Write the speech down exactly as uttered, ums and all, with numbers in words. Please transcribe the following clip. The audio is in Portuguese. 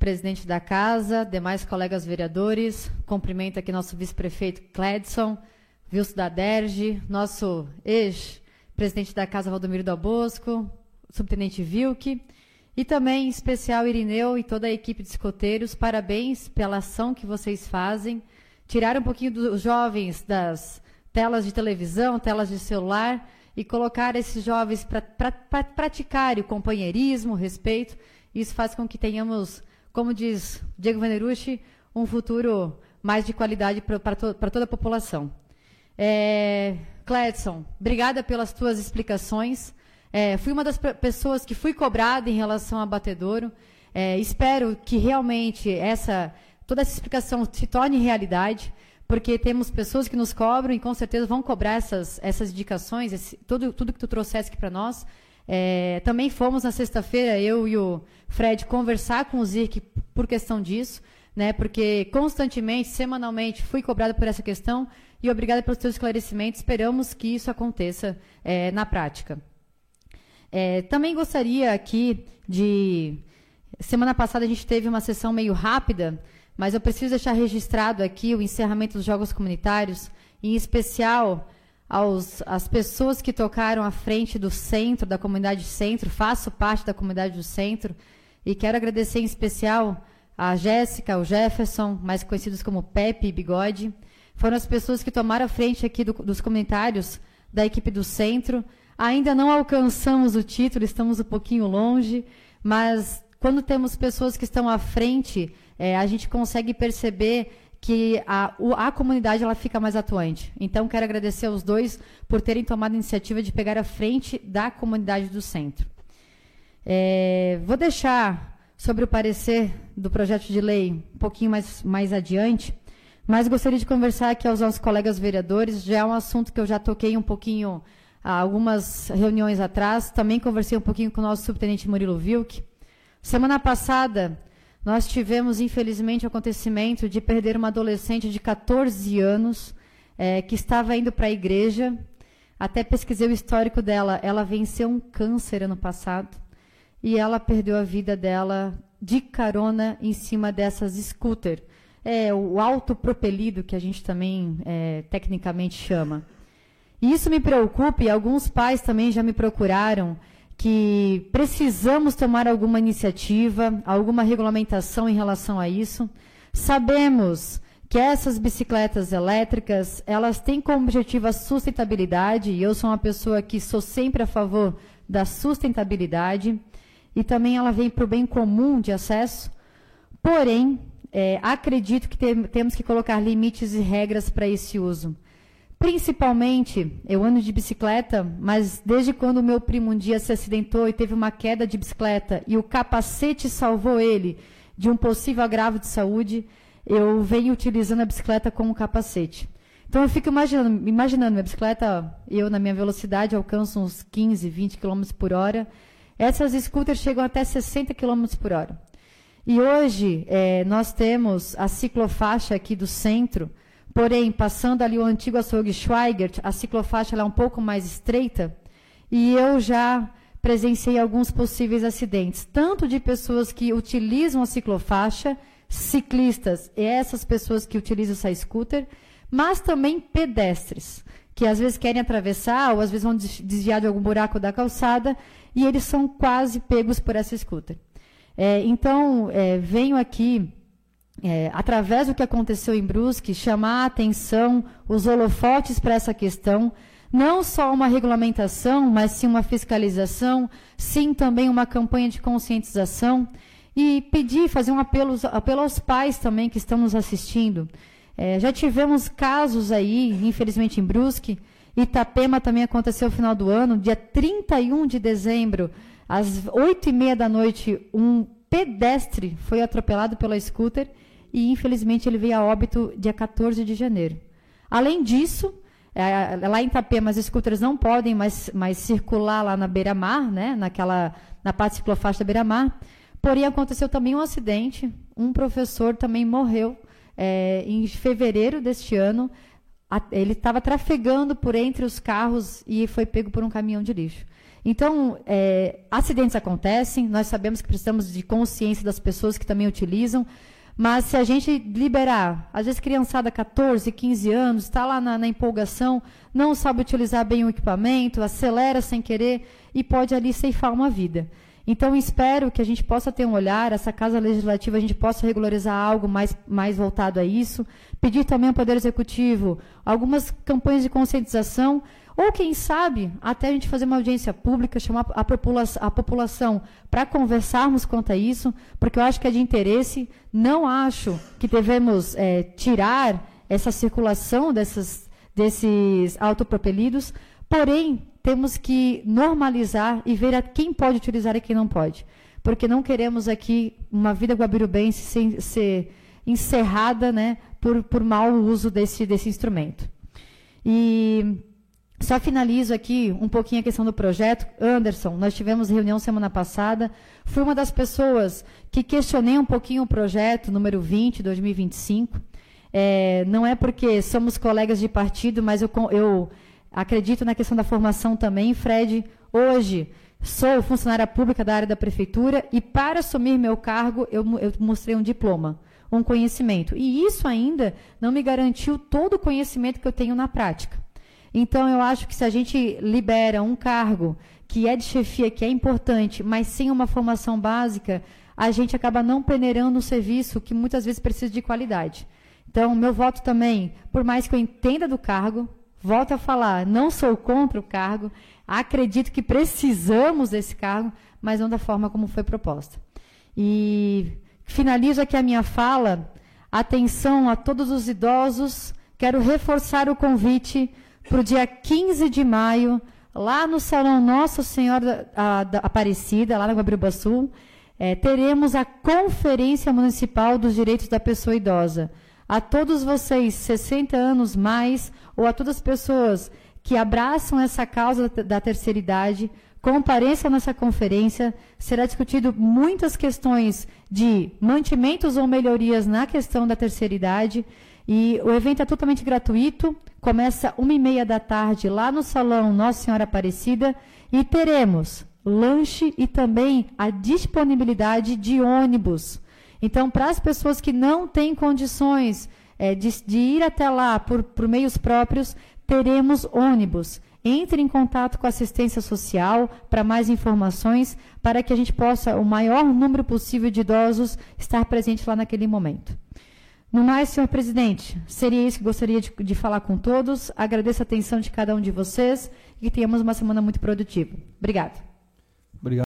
presidente da casa, demais colegas vereadores, cumprimento aqui nosso vice-prefeito Cledson, Wilson da Derge, nosso ex-presidente da casa, Valdomiro Dal Bosco, subtenente Vilke, e também, em especial, Irineu e toda a equipe de escoteiros, parabéns pela ação que vocês fazem, tirar um pouquinho dos jovens das telas de televisão, telas de celular, e colocar esses jovens para pra, pra, praticarem o companheirismo, o respeito. Isso faz com que tenhamos, como diz Diego Venerucci, um futuro mais de qualidade para to, toda a população. É, Cledson, obrigada pelas tuas explicações. É, fui uma das pessoas que fui cobrada em relação a Batedouro. É, espero que realmente essa, toda essa explicação se torne realidade, porque temos pessoas que nos cobram e com certeza vão cobrar essas, essas indicações, esse, tudo, tudo que tu trouxesse aqui para nós. É, também fomos na sexta-feira, eu e o Fred, conversar com o Zirk por questão disso, né, porque constantemente, semanalmente, fui cobrada por essa questão e obrigada pelos teus esclarecimentos. Esperamos que isso aconteça é, na prática. É, também gostaria aqui de... Semana passada a gente teve uma sessão meio rápida, mas eu preciso deixar registrado aqui o encerramento dos Jogos Comunitários, em especial aos, às pessoas que tocaram à frente do centro, da comunidade centro. Faço parte da comunidade do centro, e quero agradecer em especial a Jéssica, ao Jefferson, mais conhecidos como Pepe e Bigode. Foram as pessoas que tomaram a frente aqui do, dos comunitários da equipe do centro. Ainda não alcançamos o título, estamos um pouquinho longe, mas quando temos pessoas que estão à frente, é, a gente consegue perceber que a, a comunidade ela fica mais atuante. Então, quero agradecer aos dois por terem tomado a iniciativa de pegar a frente da comunidade do centro. É, vou deixar sobre o parecer do projeto de lei um pouquinho mais, mais adiante, mas gostaria de conversar aqui aos nossos colegas vereadores. Já é um assunto que eu já toquei um pouquinho há algumas reuniões atrás. Também conversei um pouquinho com o nosso subtenente Murilo Vilke. Semana passada, nós tivemos, infelizmente, o acontecimento de perder uma adolescente de catorze anos, é, que estava indo para a igreja. Até pesquisei o histórico dela. Ela venceu um câncer ano passado e ela perdeu a vida dela de carona em cima dessas scooter. É, o autopropelido, que a gente também é, tecnicamente chama. E isso me preocupa, e alguns pais também já me procuraram, que precisamos tomar alguma iniciativa, alguma regulamentação em relação a isso. Sabemos que essas bicicletas elétricas, elas têm como objetivo a sustentabilidade, e eu sou uma pessoa que sou sempre a favor da sustentabilidade, e também ela vem para o bem comum de acesso. Porém, é, acredito que tem, temos que colocar limites e regras para esse uso. Principalmente, eu ando de bicicleta, mas desde quando o meu primo um dia se acidentou e teve uma queda de bicicleta e o capacete salvou ele de um possível agravo de saúde, eu venho utilizando a bicicleta como capacete. Então, eu fico imaginando, imaginando minha bicicleta, eu na minha velocidade alcanço uns quinze, vinte quilômetros por hora. Essas scooters chegam até sessenta quilômetros por hora. E hoje, é, nós temos a ciclofaixa aqui do centro. Porém, passando ali o antigo açougue Schweigert, a ciclofaixa ela é um pouco mais estreita, e eu já presenciei alguns possíveis acidentes, tanto de pessoas que utilizam a ciclofaixa, ciclistas e essas pessoas que utilizam essa scooter, mas também pedestres, que às vezes querem atravessar ou às vezes vão desviar de algum buraco da calçada, e eles são quase pegos por essa scooter. É, então, é, venho aqui... É, através do que aconteceu em Brusque, chamar a atenção, os holofotes para essa questão, não só uma regulamentação, mas sim uma fiscalização, sim também uma campanha de conscientização, e pedir, fazer um apelo, apelo aos pais também que estão nos assistindo. É, já tivemos casos aí, infelizmente em Brusque, Itapema também aconteceu no final do ano, dia trinta e um de dezembro, às oito e meia da noite, um pedestre foi atropelado pela scooter, e, infelizmente, ele veio a óbito dia quatorze de janeiro. Além disso, é, lá em Itapema, as scooters não podem mais, mais circular lá na beira-mar, né, naquela, na parte ciclofaixa da beira-mar, porém, aconteceu também um acidente, um professor também morreu é, em fevereiro deste ano. A, ele estava trafegando por entre os carros e foi pego por um caminhão de lixo. Então, é, acidentes acontecem, nós sabemos que precisamos de consciência das pessoas que também utilizam, mas se a gente liberar, às vezes criançada, quatorze, quinze anos, está lá na, na empolgação, não sabe utilizar bem o equipamento, acelera sem querer e pode ali ceifar uma vida. Então, espero que a gente possa ter um olhar, essa Casa Legislativa, a gente possa regularizar algo mais, mais voltado a isso, pedir também ao Poder Executivo algumas campanhas de conscientização, ou, quem sabe, até a gente fazer uma audiência pública, chamar a população, a população para conversarmos quanto a isso, porque eu acho que é de interesse. Não acho que devemos é, tirar essa circulação dessas, desses autopropelidos, porém, temos que normalizar e ver a quem pode utilizar e quem não pode. Porque não queremos aqui uma vida guabirubense ser, ser encerrada, né, por, por mau uso desse, desse instrumento. E só finalizo aqui um pouquinho a questão do projeto. Anderson, nós tivemos reunião semana passada, fui uma das pessoas que questionei um pouquinho o projeto número vinte, dois mil e vinte e cinco. É, não é porque somos colegas de partido, mas eu... eu acredito na questão da formação também, Fred. Hoje, sou funcionária pública da área da prefeitura e, para assumir meu cargo, eu, eu mostrei um diploma, um conhecimento. E isso ainda não me garantiu todo o conhecimento que eu tenho na prática. Então, eu acho que se a gente libera um cargo que é de chefia, que é importante, mas sem uma formação básica, a gente acaba não peneirando um serviço que muitas vezes precisa de qualidade. Então, meu voto também, por mais que eu entenda do cargo, volto a falar, não sou contra o cargo, acredito que precisamos desse cargo, mas não da forma como foi proposta. E finalizo aqui a minha fala, atenção a todos os idosos, quero reforçar o convite para o dia quinze de maio, lá no Salão Nossa Senhora da, da Aparecida, lá na Guabirubaçu, é, teremos a Conferência Municipal dos Direitos da Pessoa Idosa. A todos vocês, sessenta anos mais, ou a todas as pessoas que abraçam essa causa da terceira idade, compareçam nessa conferência. Será discutido muitas questões de mantimentos ou melhorias na questão da terceira idade. E o evento é totalmente gratuito, começa uma e meia da tarde lá no Salão Nossa Senhora Aparecida e teremos lanche e também a disponibilidade de ônibus. Então, para as pessoas que não têm condições é, de, de ir até lá por, por meios próprios, teremos ônibus. Entre em contato com a assistência social para mais informações, para que a gente possa, o maior número possível de idosos, estar presente lá naquele momento. No mais, senhor presidente, seria isso que gostaria de, de falar com todos. Agradeço a atenção de cada um de vocês e que tenhamos uma semana muito produtiva. Obrigada. Obrigado.